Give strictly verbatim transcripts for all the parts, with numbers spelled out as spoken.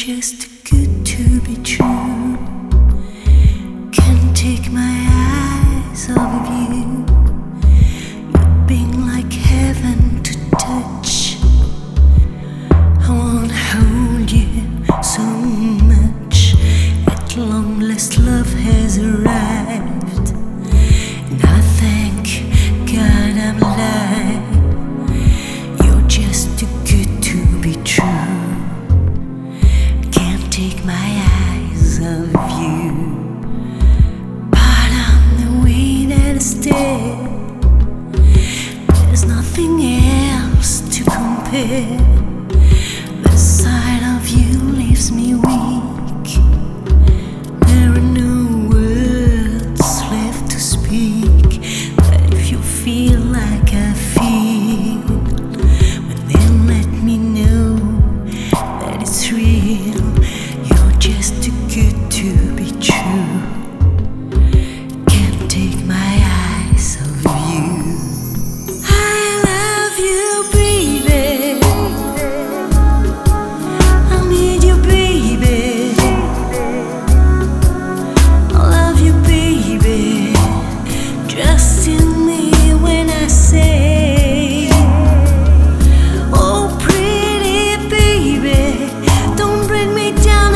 just good to be true. Can't take my eyes off of you. You've been like heaven to touch. I wanna hold you so much. At long last love has arrived, and I thank God I'm alive. You're just too good to be true. Take my eyes off you. Pardon the way that I stare. There's nothing else to compare. The sight of you leaves me weak. There are no words left to speak. But if you feel like I feel, well then let me know that it's real. Just too good to be true. Can't take my eyes off you. I love you, baby. I need you, baby. I love you, baby. Trust in me when I say, oh pretty baby, don't bring me down.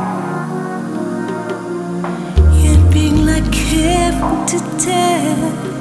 To tell